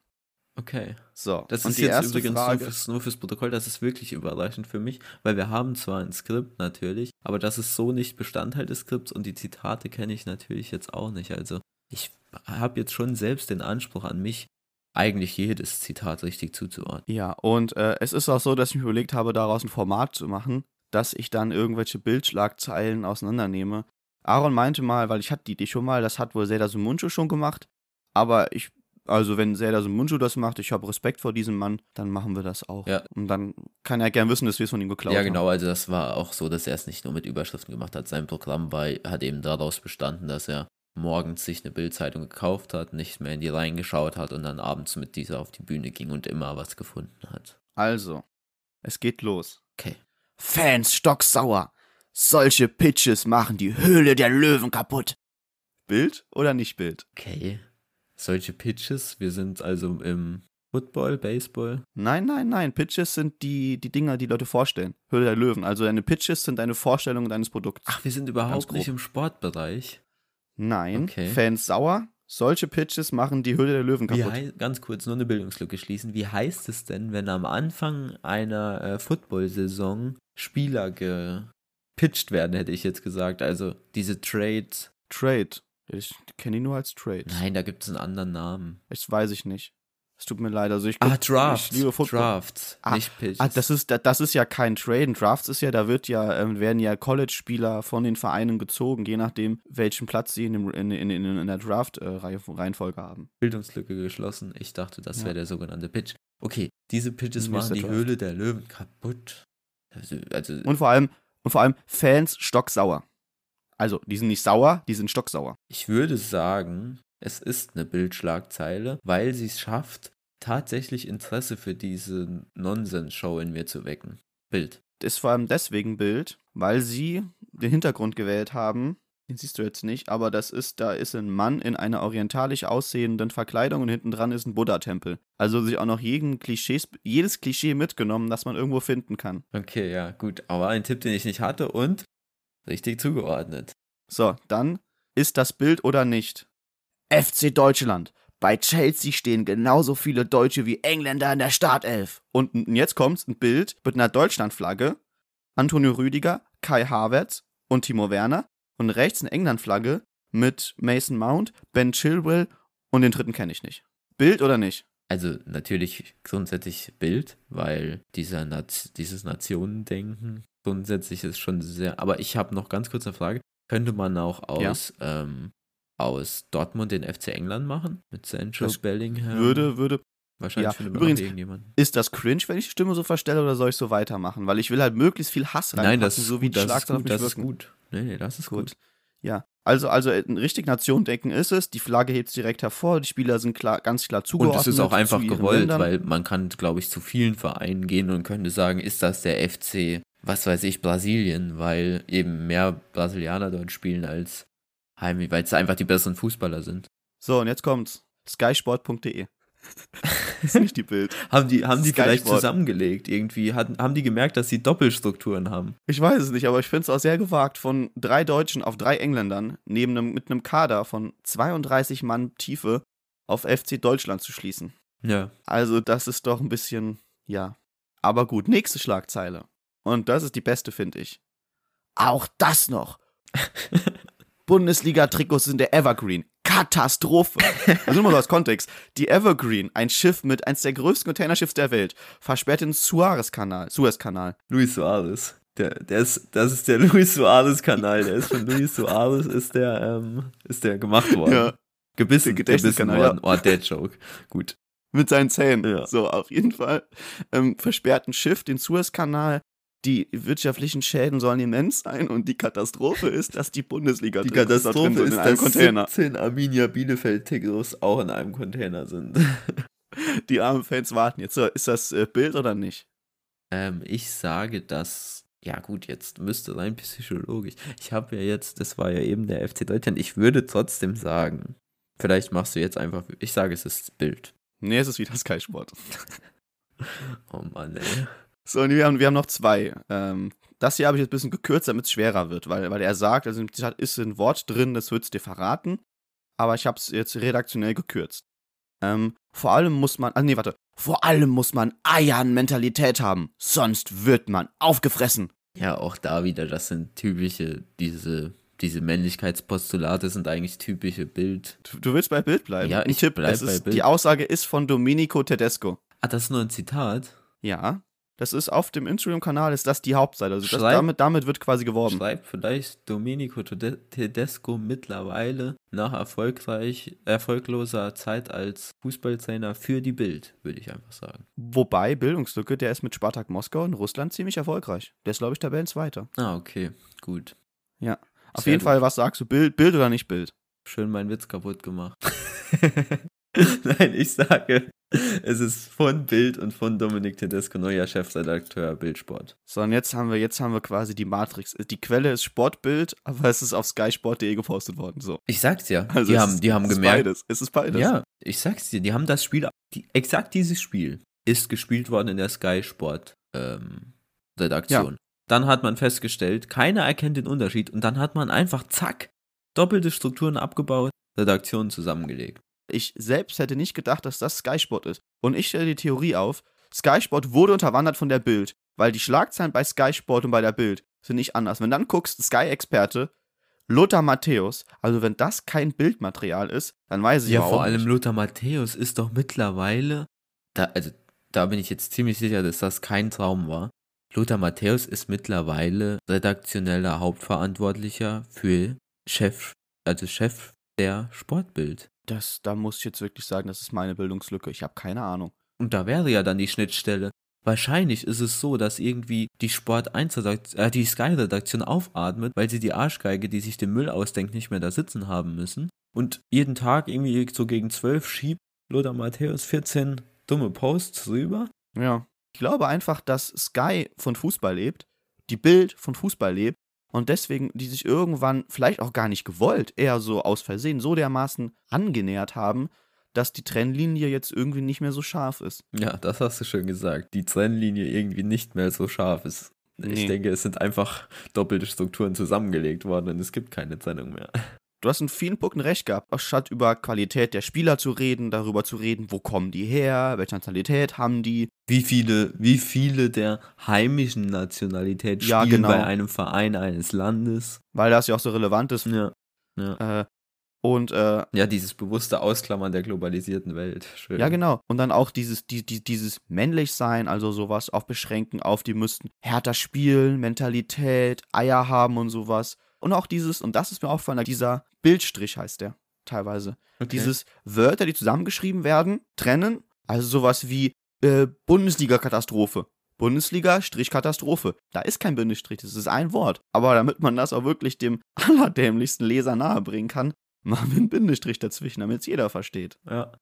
Okay. So, Das und ist die jetzt erste übrigens nur Frage. fürs, nur fürs Protokoll, das ist wirklich überraschend für mich, weil wir haben zwar ein Skript natürlich, aber das ist so nicht Bestandteil des Skripts und die Zitate kenne ich natürlich jetzt auch nicht. Also ich habe jetzt schon selbst den Anspruch an mich, eigentlich jedes Zitat richtig zuzuordnen. Ja, und äh, es ist auch so, dass ich mir überlegt habe, daraus ein Format zu machen, dass ich dann irgendwelche Bildschlagzeilen auseinandernehme. Aaron meinte mal, weil ich hatte die Idee schon mal, das hat wohl Serdar Somuncu schon gemacht, aber ich, also wenn Serdar Somuncu das macht, ich habe Respekt vor diesem Mann, dann machen wir das auch. Ja. Und dann kann er gern wissen, dass wir es von ihm geklaut haben. Ja, genau, also das war auch so, dass er es nicht nur mit Überschriften gemacht hat. Sein Programm war, hat eben daraus bestanden, dass er morgens sich eine Bildzeitung gekauft hat, nicht mehr in die Reihen geschaut hat und dann abends mit dieser auf die Bühne ging und immer was gefunden hat. Also, es geht los. Okay. Fans stocksauer. Solche Pitches machen die Höhle der Löwen kaputt. Bild oder nicht Bild? Okay. Solche Pitches, wir sind also im Football, Baseball. Nein, nein, nein. Pitches sind die, die Dinger, die Leute vorstellen. Höhle der Löwen. Also deine Pitches sind deine Vorstellungen deines Produkts. Ach, wir sind überhaupt nicht im Sportbereich. Nein. Okay. Fans sauer. Solche Pitches machen die Höhle der Löwen Wie kaputt. hei- ganz kurz, nur eine Bildungslücke schließen. Wie heißt es denn, wenn am Anfang einer äh, Football-Saison Spieler gepitcht werden, hätte ich jetzt gesagt. Also diese Trade. Trade. Ich kenne ihn nur als Trade. Nein, da gibt es einen anderen Namen. Das weiß ich nicht. Es tut mir leid. Also ich Ah, guck- Drafts. Ich liebe Football. Drafts, Ah, nicht Pitches. Ah, das ist, das ist ja kein Trade. Drafts ist ja, da wird ja, ähm, werden ja College-Spieler von den Vereinen gezogen, je nachdem, welchen Platz sie in, dem, in, in, in, in der Draft-Reihenfolge haben. Bildungslücke geschlossen. Ich dachte, das Ja. wäre der sogenannte Pitch. Okay, diese Pitches Nee, ist machen der die Draft. Höhle der Löwen kaputt. Also, also Und vor allem, und vor allem Fans stocksauer. Also, die sind nicht sauer, die sind stocksauer. ich würde sagen, es ist eine Bildschlagzeile, weil sie es schafft, tatsächlich Interesse für diese Nonsens-Show in mir zu wecken. Bild. Ist vor allem deswegen Bild, weil sie den Hintergrund gewählt haben. Den siehst du jetzt nicht, aber das ist, da ist ein Mann in einer orientalisch aussehenden Verkleidung und hinten dran ist ein Buddha-Tempel. Also sich auch noch jeden Klischees, jedes Klischee mitgenommen, das man irgendwo finden kann. Okay, ja, gut. Aber ein Tipp, den ich nicht hatte und richtig zugeordnet. So, dann ist das Bild oder nicht? F C Deutschland. Bei Chelsea stehen genauso viele Deutsche wie Engländer in der Startelf. Und n- jetzt kommt ein Bild mit einer Deutschlandflagge, Antonio Rüdiger, Kai Havertz und Timo Werner. Und rechts eine England-Flagge mit Mason Mount, Ben Chilwell und den dritten kenne ich nicht. Bild oder nicht? Also natürlich grundsätzlich Bild, weil dieser Naz- dieses Nationendenken grundsätzlich ist schon sehr. Aber ich habe noch ganz kurz eine Frage. Könnte man auch aus, ähm, aus Dortmund den F C England machen? Mit Sancho, Das Bellingham? Würde, würde. Wahrscheinlich ja, findet man übrigens- auch irgendjemanden. Ist das cringe, wenn ich die Stimme so verstelle, oder soll ich so weitermachen? Weil ich will halt möglichst viel Hass reinpacken, Nein, das ist so wie gut, die das ist Schlagzeilen auf gut, mich das ist wirken. gut. Nee, nee, das ist gut. Gut. Ja, also, also ein richtig Nationdenken ist es, die Flagge hebt es direkt hervor, die Spieler sind klar, ganz klar Und zugeordnet. es ist auch einfach zu ihren gewollt, Ländern. weil man kann, glaube ich, zu vielen Vereinen gehen und könnte sagen, ist das der F C, was weiß ich, Brasilien, weil eben mehr Brasilianer dort spielen als Heim, weil es einfach die besseren Fußballer sind. So, und jetzt kommt's. skysport punkt de. Das ist nicht die Bild. Haben die, haben die Sky vielleicht Sport. zusammengelegt irgendwie? Hatten, haben die gemerkt, dass sie Doppelstrukturen haben? Ich weiß es nicht, aber ich finde es auch sehr gewagt, von drei Deutschen auf drei Engländern neben einem, mit einem Kader von zweiunddreißig Mann Tiefe auf F C Deutschland zu schließen. Ja. Also das ist doch ein bisschen, ja. Aber gut, nächste Schlagzeile. Und das ist die beste, finde ich. Auch das noch. Bundesliga-Trikots sind der Evergreen. Katastrophe. Also nur mal so als Kontext. Die Evergreen, ein Schiff mit eins der größten Containerschiffs der Welt, versperrt den Suarez-Kanal. Suez-Kanal. Luis Suarez. Der, der ist, das ist der Luis Suarez-Kanal. Der ist von Luis Suarez ist der, ähm, ist der gemacht worden. Ja. Gebissen, Der gebissen Gedächtniskanal, worden. Oh, der Joke. Gut. Mit seinen Zähnen. Ja. So, auf jeden Fall. Ähm, versperrt ein Schiff den Suezkanal. Die wirtschaftlichen Schäden sollen immens sein und die Katastrophe ist, dass die Bundesliga Die drin da drin Katastrophe sind ist, in einem dass Container. siebzehn Arminia Bielefeld-Tigros auch in einem Container sind. Die armen Fans warten jetzt. So, ist das äh, Bild oder nicht? ähm, ich sage, dass, ja gut, jetzt müsste rein psychologisch. Ich habe ja jetzt, das war ja eben der F C Deutschland, ich würde trotzdem sagen, vielleicht machst du jetzt einfach, ich sage, es ist Bild. Nee, es ist wieder Sky Sport. Oh Mann, ey. So, und wir haben, wir haben noch zwei. Ähm, das hier habe ich jetzt ein bisschen gekürzt, damit es schwerer wird, weil, weil er sagt, also im Zitat ist ein Wort drin, das wird es dir verraten, aber ich habe es jetzt redaktionell gekürzt. Ähm, vor allem muss man, ah nee, warte, vor allem muss man Eiern-Mentalität haben, sonst wird man aufgefressen. Ja, auch da wieder, das sind typische, diese, diese Männlichkeitspostulate sind eigentlich typische Bild. Du, du willst bei Bild bleiben? Ja, Ein ich Tipp, bleib es bei ist, Bild. Die Aussage ist von Domenico Tedesco. Ah, das ist nur ein Zitat? Ja, das ist auf dem Instagram-Kanal, ist das die Hauptseite. Also das, Schreib- damit, damit wird quasi geworben. Schreibt vielleicht Domenico Tede- Tedesco mittlerweile nach erfolgreich, erfolgloser Zeit als Fußballtrainer für die Bild, würde ich einfach sagen. Wobei, Bildungslücke, der ist mit Spartak Moskau in Russland ziemlich erfolgreich. Der ist, glaube ich, Tabellenzweiter. Ah, okay, gut. Ja. Auf Sehr jeden gut. Fall, was sagst du? Bild, Bild oder nicht Bild? Schön meinen Witz kaputt gemacht. Nein, ich sage, es ist von Bild und von Dominik Tedesco, neuer Chefredakteur Bildsport. So, und jetzt haben wir, jetzt haben wir quasi die Matrix. Die Quelle ist Sportbild, aber es ist auf skysport punkt de gepostet worden. So. Ich sag's dir, Also die es haben, ist, die haben es gemerkt. Ist beides. Es ist beides. Ja, ich sag's dir, die haben das Spiel, die, exakt dieses Spiel ist gespielt worden in der Sky Sport ähm, Redaktion. Ja. Dann hat man festgestellt, keiner erkennt den Unterschied und dann hat man einfach, zack, doppelte Strukturen abgebaut, Redaktionen zusammengelegt. Ich selbst hätte nicht gedacht, dass das Sky Sport ist. Und ich stelle die Theorie auf, Sky Sport wurde unterwandert von der Bild, weil die Schlagzeilen bei Sky Sport und bei der Bild sind nicht anders. Wenn du dann guckst, Sky-Experte, Lothar Matthäus, also wenn das kein Bildmaterial ist, dann weiß ich Ja, aber vor auch allem nicht. Lothar Matthäus ist doch mittlerweile, da, also da bin ich jetzt ziemlich sicher, dass das kein Traum war. Lothar Matthäus ist mittlerweile redaktioneller Hauptverantwortlicher für Chef, also Chef der Sportbild. Das, da muss ich jetzt wirklich sagen, das ist meine Bildungslücke. Ich habe keine Ahnung. Und da wäre ja dann die Schnittstelle. Wahrscheinlich ist es so, dass irgendwie die Sport eins Redaktion, äh, die Sky-Redaktion aufatmet, weil sie die Arschgeige, die sich den Müll ausdenkt, nicht mehr da sitzen haben müssen. Und jeden Tag irgendwie so gegen zwölf schiebt Lothar Matthäus vierzehn dumme Posts rüber. Ja. Ich glaube einfach, dass Sky von Fußball lebt, die Bild von Fußball lebt und deswegen die sich irgendwann, vielleicht auch gar nicht gewollt, eher so aus Versehen so dermaßen angenähert haben, dass die Trennlinie jetzt irgendwie nicht mehr so scharf ist. Ja, das hast du schön gesagt. Die Trennlinie irgendwie nicht mehr so scharf ist. Ich Nee. denke, es sind einfach doppelte Strukturen zusammengelegt worden und es gibt keine Trennung mehr. Du hast in vielen Punkten recht gehabt, statt über Qualität der Spieler zu reden, darüber zu reden, wo kommen die her, welche Nationalität haben die. Wie viele, wie viele der heimischen Nationalität Ja, spielen genau. bei einem Verein eines Landes? Weil das ja auch so relevant ist. Ja. Ja, Äh, und äh, ja dieses bewusste Ausklammern der globalisierten Welt. Schön. ja, genau. Und dann auch dieses, die, die, dieses Männlichsein, also sowas auf beschränken, auf die müssten härter spielen, Mentalität, Eier haben und sowas. Und auch dieses, und das ist mir aufgefallen, dieser Bildstrich heißt der teilweise. Okay. Dieses Wörter, die zusammengeschrieben werden, trennen, also sowas wie äh, Bundesliga-Katastrophe. Bundesliga-Katastrophe. Da ist kein Bindestrich, das ist ein Wort. Aber damit man das auch wirklich dem allerdämlichsten Leser nahebringen kann, machen wir einen Bindestrich dazwischen, damit es jeder versteht. Ja.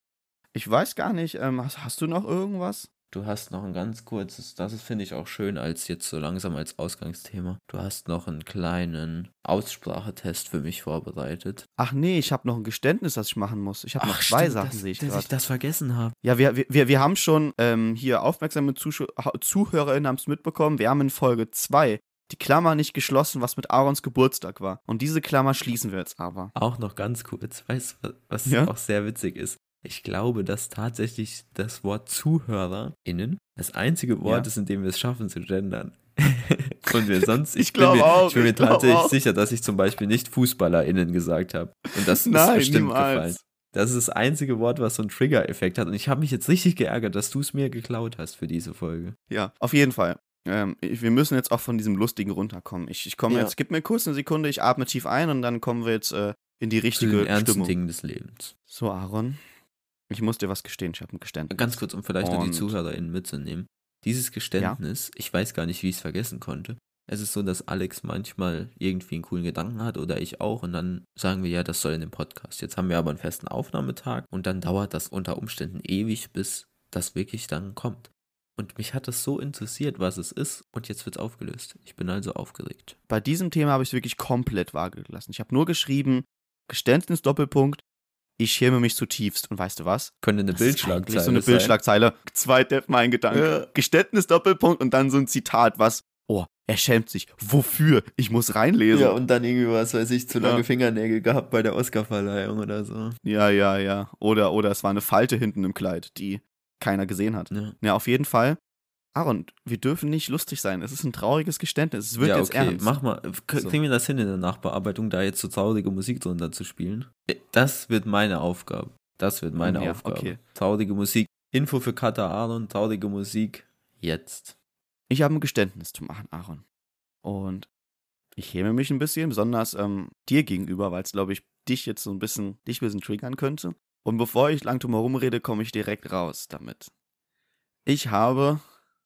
Ich weiß gar nicht, ähm, hast, hast du noch irgendwas? Du hast noch ein ganz kurzes, das ist, finde ich auch schön, als jetzt so langsam als Ausgangsthema. Du hast noch einen kleinen Aussprachetest für mich vorbereitet. Ach nee, ich habe noch ein Geständnis, das ich machen muss. Ich habe noch zwei stimmt, Sachen, dass, sehe ich dass gerade. ich das vergessen habe. Ja, wir, wir- wir, wir haben schon ähm, hier aufmerksame Zusch- ha- ZuhörerInnen haben es mitbekommen. Wir haben in Folge zwei die Klammer nicht geschlossen, was mit Aarons Geburtstag war. Und diese Klammer schließen wir jetzt aber. Auch noch ganz kurz, weißt du, was Ja? auch sehr witzig ist? Ich glaube, dass tatsächlich das Wort ZuhörerInnen das einzige Wort Ja. ist, in dem wir es schaffen zu gendern. Und wir sonst, Ich bin glaube mir, auch, ich bin mir ich glaube tatsächlich auch. sicher, dass ich zum Beispiel nicht FußballerInnen gesagt habe. Und das ist Nein, bestimmt niemals. gefallen. Das ist das einzige Wort, was so einen Trigger-Effekt hat. Und ich habe mich jetzt richtig geärgert, dass du es mir geklaut hast für diese Folge. Ja, auf jeden Fall. Ähm, ich- wir müssen jetzt auch von diesem Lustigen runterkommen. Ich, ich komme Ja. jetzt, gib mir kurz eine Sekunde, ich atme tief ein und dann kommen wir jetzt äh, in die Zu richtige den ernsten Stimmung. Dingen des Lebens. So, Aaron, ich muss dir was gestehen, ich habe ein Geständnis. Ganz kurz, um vielleicht nur die Und- ZuhörerInnen mitzunehmen. Dieses Geständnis, ich weiß gar nicht, wie ich es vergessen konnte. Es ist so, dass Alex manchmal irgendwie einen coolen Gedanken hat oder ich auch und dann sagen wir, ja, das soll in den Podcast. Jetzt haben wir aber einen festen Aufnahmetag und dann dauert das unter Umständen ewig, bis das wirklich dann kommt. Und mich hat das so interessiert, was es ist und jetzt wird es aufgelöst. Ich bin also aufgeregt. Bei diesem Thema habe ich es wirklich komplett vage gelassen. Ich habe nur geschrieben, Geständnis Doppelpunkt, ich schäme mich zutiefst. Und weißt du was? Könnte eine Das ist Bildschlagzeile eigentlich so eine sein. Bildschlagzeile. Zwei Depp mein Gedanke. Ja. Geständnis Doppelpunkt und dann so ein Zitat, was, oh, Er schämt sich. Wofür? Ich muss reinlesen. Ja, und dann irgendwie, was weiß ich, zu lange Ja. Fingernägel gehabt bei der Oscarverleihung oder so. Ja, ja, ja. Oder, oder es war eine Falte hinten im Kleid, die keiner gesehen hat. Ja, Ja, auf jeden Fall. Aaron, wir dürfen nicht lustig sein. Es ist ein trauriges Geständnis. Es wird ja jetzt okay, ernst. mach mal. K So. kriegen wir das hin in der Nachbearbeitung, da jetzt so traurige Musik drunter zu spielen? Das wird meine Aufgabe. Das wird meine Ja, Aufgabe. okay. Traurige Musik. Info für Kata Aaron, traurige Musik. Jetzt. Ich habe ein Geständnis zu machen, Aaron. Und ich schäme mich ein bisschen, besonders ähm, dir gegenüber, weil es, glaube ich, dich jetzt so ein bisschen, dich ein bisschen triggern könnte. Und bevor ich lang drum herum rede, komme ich direkt raus damit. Ich habe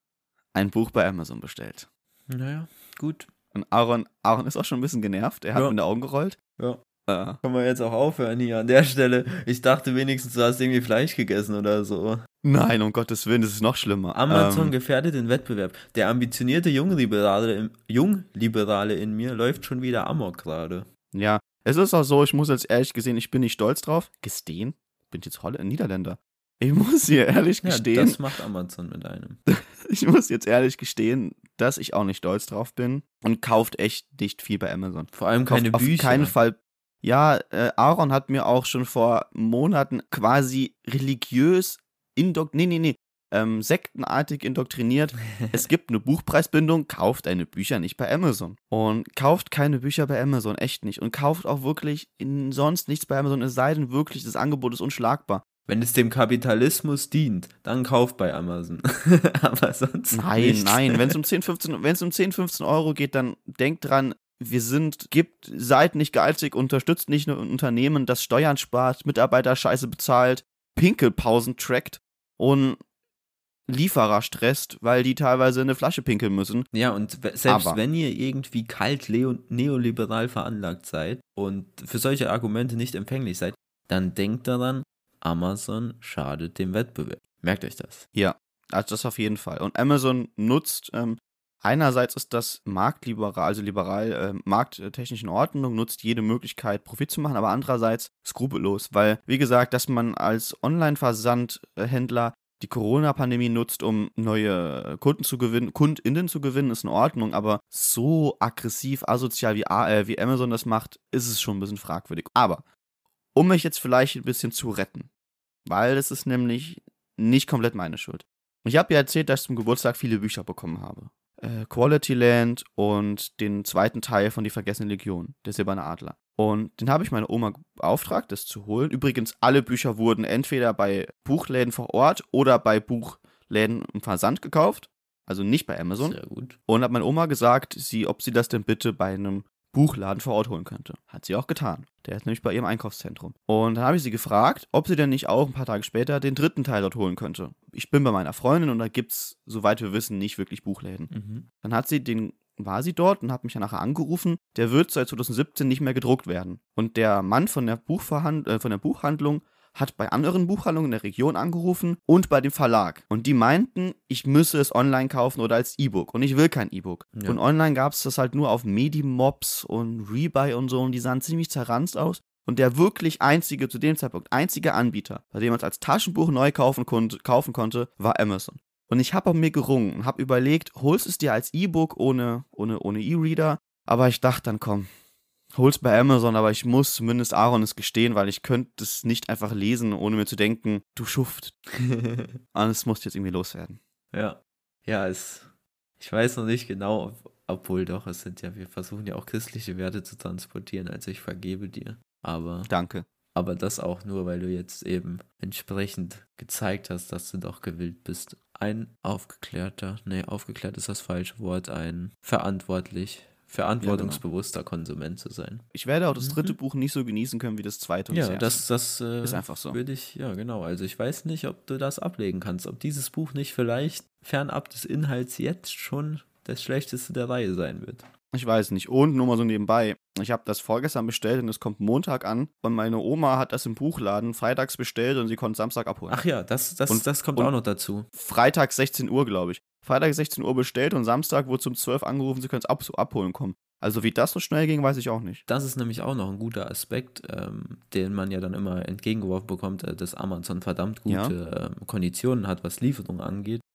ein Buch bei Amazon bestellt. Naja, gut. Und Aaron, Aaron ist auch schon ein bisschen genervt. Er hat Ja. mit den Augen gerollt. Ja. Äh, Können wir jetzt auch aufhören hier an der Stelle. Ich dachte wenigstens, du hast irgendwie Fleisch gegessen oder so. nein, um Gottes Willen, das ist noch schlimmer. Amazon Ähm, gefährdet den Wettbewerb. Der ambitionierte Jungliberale, im, Jungliberale in mir läuft schon wieder amok gerade. ja, es ist auch so, ich muss jetzt ehrlich gesehen, ich bin nicht stolz drauf. Gestehen? Bin ich jetzt Holl Niederländer? Ich muss hier ehrlich Ja, gestehen, das macht Amazon mit einem. ich muss jetzt ehrlich gestehen, dass ich auch nicht stolz drauf bin und kauft echt nicht viel bei Amazon. Vor allem Kauft keine auf Bücher. keinen Fall. Ja, äh, Aaron hat mir auch schon vor Monaten quasi religiös indok nee, nee, nee, ähm, sektenartig indoktriniert. Es gibt eine Buchpreisbindung, kauft deine Bücher nicht bei Amazon. Und kauft keine Bücher bei Amazon, echt nicht. Und kauft auch wirklich in sonst nichts bei Amazon, es sei denn wirklich, das Angebot ist unschlagbar. Wenn es dem Kapitalismus dient, dann kauft bei Amazon. Aber sonst Nein, nicht. nein, wenn es um zehn, fünfzehn, wenn es um zehn, fünfzehn Euro geht, dann denkt dran, wir sind, gibt, seid nicht geizig, unterstützt nicht ein Unternehmen, das Steuern spart, Mitarbeiter scheiße bezahlt, Pinkelpausen trackt und Lieferer stresst, weil die teilweise eine Flasche pinkeln müssen. Ja, und we- selbst Aber- wenn ihr irgendwie kalt leo- neoliberal veranlagt seid und für solche Argumente nicht empfänglich seid, dann denkt daran, Amazon schadet dem Wettbewerb. Merkt euch das. Ja, also das auf jeden Fall. Und Amazon nutzt, ähm, einerseits ist das marktliberal, also liberal, äh, markttechnisch in Ordnung, nutzt jede Möglichkeit, Profit zu machen, aber andererseits skrupellos, weil, wie gesagt, dass man als Online-Versandhändler die Corona-Pandemie nutzt, um neue Kunden zu gewinnen, KundInnen zu gewinnen, ist in Ordnung, aber so aggressiv, asozial wie, A- äh, wie Amazon das macht, ist es schon ein bisschen fragwürdig. Aber, um mich jetzt vielleicht ein bisschen zu retten, weil das ist nämlich nicht komplett meine Schuld. Ich habe ja erzählt, dass ich zum Geburtstag viele Bücher bekommen habe. Äh, Quality Land und den zweiten Teil von Die Vergessene Legion, der Silberne Adler. Und den habe ich meine Oma beauftragt, das zu holen. Übrigens, alle Bücher wurden entweder bei Buchläden vor Ort oder bei Buchläden im Versand gekauft. Also nicht bei Amazon. Sehr gut. Und hat meine Oma gesagt, sie, ob sie das denn bitte bei einem Buchladen vor Ort holen könnte. Hat sie auch getan. Der ist nämlich bei ihrem Einkaufszentrum. Und dann habe ich sie gefragt, ob sie denn nicht auch ein paar Tage später den dritten Teil dort holen könnte. Ich bin bei meiner Freundin und da gibt es, soweit wir wissen, nicht wirklich Buchläden. Mhm. Dann hat sie den, war sie dort und hat mich ja nachher angerufen. Der wird seit zwanzig siebzehn nicht mehr gedruckt werden. Und der Mann von der, Buchverhand äh, von der Buchhandlung hat bei anderen Buchhandlungen in der Region angerufen und bei dem Verlag. Und die meinten, ich müsse es online kaufen oder als E-Book. Und ich will kein E-Book. Ja. Und online gab es das halt nur auf Medimobs und Rebuy und so. Und die sahen ziemlich zerranzt aus. Und der wirklich einzige, zu dem Zeitpunkt, einzige Anbieter, bei dem man es als Taschenbuch neu kaufen, kon- kaufen konnte, war Amazon. Und ich habe auch mir gerungen und habe überlegt, holst es dir als E-Book ohne, ohne, ohne E-Reader? Aber ich dachte dann, komm, hol's bei Amazon, aber ich muss zumindest Aaron es gestehen, weil ich könnte es nicht einfach lesen, ohne mir zu denken, du Schuft. Und es muss jetzt irgendwie loswerden. Ja. Ja, es. Ich weiß noch nicht genau, ob, obwohl doch, es sind ja, wir versuchen ja auch christliche Werte zu transportieren, also ich vergebe dir. Aber, Danke. aber das auch nur, weil du jetzt eben entsprechend gezeigt hast, dass du doch gewillt bist, ein aufgeklärter, nee, aufgeklärt ist das falsche Wort, ein verantwortlich, verantwortungsbewusster Konsument zu sein. Ich werde auch das dritte Mhm. Buch nicht so genießen können wie das zweite und Ja, erste. das, das äh, Ist einfach so. würde ich, ja genau. Also ich weiß nicht, ob du das ablegen kannst, ob dieses Buch nicht vielleicht fernab des Inhalts jetzt schon das schlechteste der Reihe sein wird. Ich weiß nicht. Und nur mal so nebenbei. Ich habe das vorgestern bestellt und es kommt Montag an. Und meine Oma hat das im Buchladen freitags bestellt und sie konnte Samstag abholen. Ach ja, das, das, Und- das kommt und- auch noch dazu. Freitag sechzehn Uhr, glaube ich. Freitag sechzehn Uhr bestellt und Samstag wurde zum zwölf angerufen, sie können es ab abholen kommen. Also wie das so schnell ging, weiß ich auch nicht. Das ist nämlich auch noch ein guter Aspekt, ähm, den man ja dann immer entgegengeworfen bekommt, äh, dass Amazon verdammt gute ähm, Konditionen hat, was Lieferung angeht.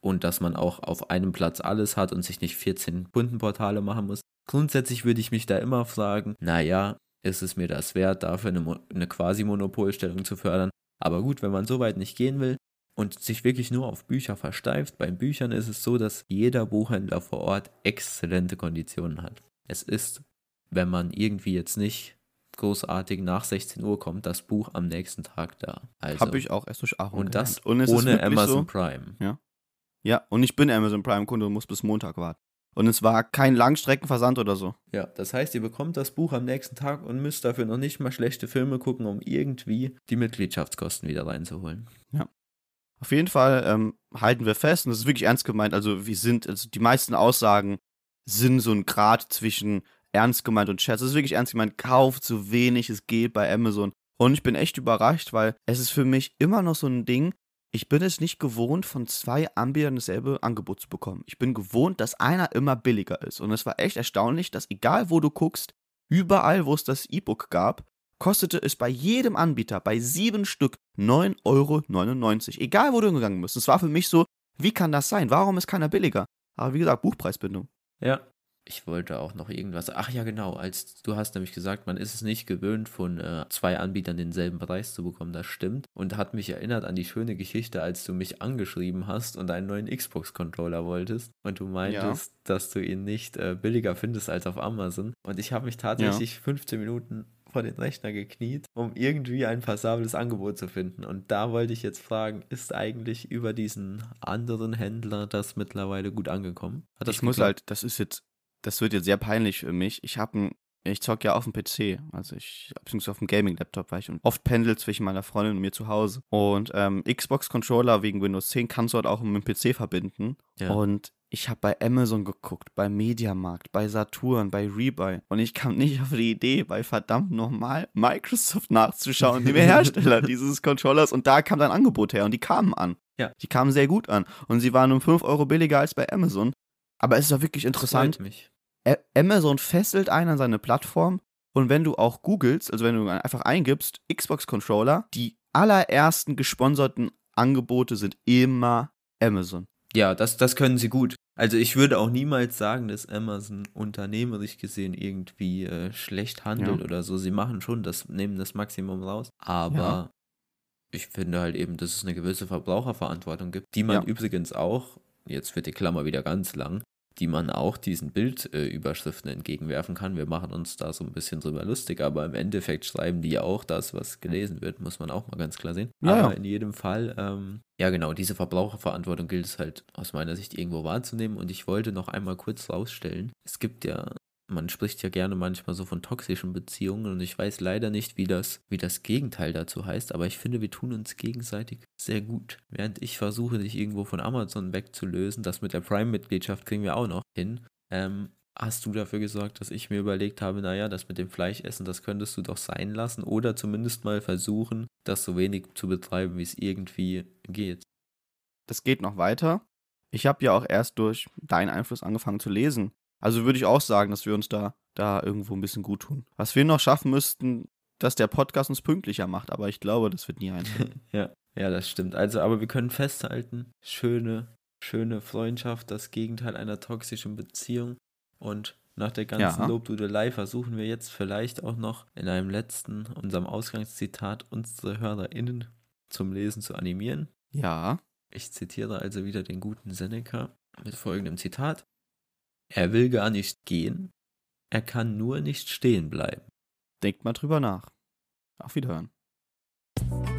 und dass man auch auf einem Platz alles hat und sich nicht vierzehn Kundenportale machen muss. Grundsätzlich würde ich mich da immer fragen, naja, ist es mir das wert, dafür eine, Mo- eine Quasi-Monopolstellung zu fördern? Aber gut, wenn man so weit nicht gehen will und sich wirklich nur auf Bücher versteift, bei Büchern ist es so, dass jeder Buchhändler vor Ort exzellente Konditionen hat. Es ist, wenn man irgendwie jetzt nicht großartig nach sechzehn Uhr kommt, das Buch am nächsten Tag da. Also, Habe ich auch erst durch Aaron und das gelernt. Und es ist ohne wirklich Amazon so, Prime. ja. Ja, und ich bin Amazon Prime-Kunde und muss bis Montag warten. Und es war kein Langstreckenversand oder so. Ja, das heißt, ihr bekommt das Buch am nächsten Tag und müsst dafür noch nicht mal schlechte Filme gucken, um irgendwie die Mitgliedschaftskosten wieder reinzuholen. Ja. Auf jeden Fall ähm, halten wir fest, und das ist wirklich ernst gemeint, also wir sind, also die meisten Aussagen sind so ein Grad zwischen ernst gemeint und Scherz. Es ist wirklich ernst gemeint, kauft so wenig es geht bei Amazon. Und ich bin echt überrascht, weil es ist für mich immer noch so ein Ding, ich bin es nicht gewohnt, von zwei Anbietern dasselbe Angebot zu bekommen. Ich bin gewohnt, dass einer immer billiger ist. Und es war echt erstaunlich, dass egal wo du guckst, überall wo es das E-Book gab, kostete es bei jedem Anbieter, bei sieben Stück, neun Euro neunundneunzig. Egal wo du hingegangen bist. Es war für mich so, wie kann das sein? Warum ist keiner billiger? Aber wie gesagt, Buchpreisbindung. Ja. Ich wollte auch noch irgendwas. Ach ja, genau. Als du hast nämlich gesagt, man ist es nicht gewöhnt, von äh, zwei Anbietern denselben Preis zu bekommen. Das stimmt. Und hat mich erinnert an die schöne Geschichte, als du mich angeschrieben hast und einen neuen Xbox-Controller wolltest. Und du meintest, dass du ihn nicht äh, billiger findest als auf Amazon. Und ich habe mich tatsächlich fünfzehn Minuten vor den Rechner gekniet, um irgendwie ein passables Angebot zu finden. Und da wollte ich jetzt fragen, ist eigentlich über diesen anderen Händler das mittlerweile gut angekommen? Hat das Ich muss geklappt? halt, das ist jetzt, das wird jetzt sehr peinlich für mich. Ich habe ein, ich zocke ja auf dem P C, also ich, beziehungsweise auf dem Gaming-Laptop, weil ich oft pendel zwischen meiner Freundin und mir zu Hause. Und ähm, Xbox-Controller wegen Windows zehn kannst du halt auch mit dem P C verbinden. Ja. Und ich habe bei Amazon geguckt, bei Mediamarkt, bei Saturn, bei Rebuy. Und ich kam nicht auf die Idee, bei verdammt nochmal Microsoft nachzuschauen, dem Hersteller dieses Controllers. Und da kam dann ein Angebot her und die kamen an. Ja. Die kamen sehr gut an. Und sie waren um fünf Euro billiger als bei Amazon. Aber es ist ja wirklich interessant. Das freut mich. A- Amazon fesselt einen an seine Plattform. Und wenn du auch googelst, also wenn du einfach eingibst, Xbox-Controller, die allerersten gesponserten Angebote sind immer Amazon. Ja, das, das können sie gut. Also ich würde auch niemals sagen, dass Amazon unternehmerisch gesehen irgendwie äh, schlecht handelt Ja. oder so. Sie machen schon das, nehmen das Maximum raus. Aber Ja. ich finde halt eben, dass es eine gewisse Verbraucherverantwortung gibt, die man Ja. übrigens auch, jetzt wird die Klammer wieder ganz lang, die man auch diesen Bildüberschriften äh, entgegenwerfen kann. Wir machen uns da so ein bisschen drüber lustig, aber im Endeffekt schreiben die ja auch das, was gelesen wird, muss man auch mal ganz klar sehen. Ja, aber ja. in jedem Fall, ähm, ja genau, diese Verbraucherverantwortung gilt es halt aus meiner Sicht irgendwo wahrzunehmen. Und ich wollte noch einmal kurz rausstellen, es gibt ja, man spricht ja gerne manchmal so von toxischen Beziehungen und ich weiß leider nicht, wie das, wie das Gegenteil dazu heißt, aber ich finde, wir tun uns gegenseitig sehr gut. Während ich versuche, dich irgendwo von Amazon wegzulösen, das mit der Prime-Mitgliedschaft kriegen wir auch noch hin, ähm, hast du dafür gesorgt, dass ich mir überlegt habe, naja, das mit dem Fleischessen, das könntest du doch sein lassen oder zumindest mal versuchen, das so wenig zu betreiben, wie es irgendwie geht. Das geht noch weiter. Ich habe ja auch erst durch deinen Einfluss angefangen zu lesen. Also würde ich auch sagen, dass wir uns da, da irgendwo ein bisschen gut tun. Was wir noch schaffen müssten, dass der Podcast uns pünktlicher macht, aber ich glaube, das wird nie eintreten. Ja, ja, das stimmt. Also, aber wir können festhalten, schöne, schöne Freundschaft, das Gegenteil einer toxischen Beziehung. Und nach der ganzen Ja. Lobdudelei versuchen wir jetzt vielleicht auch noch in einem letzten, unserem Ausgangszitat, unsere HörerInnen zum Lesen zu animieren. Ja. Ich zitiere also wieder den guten Seneca mit folgendem Zitat. Er will gar nicht gehen, er kann nur nicht stehen bleiben. Denkt mal drüber nach. Auf Wiederhören.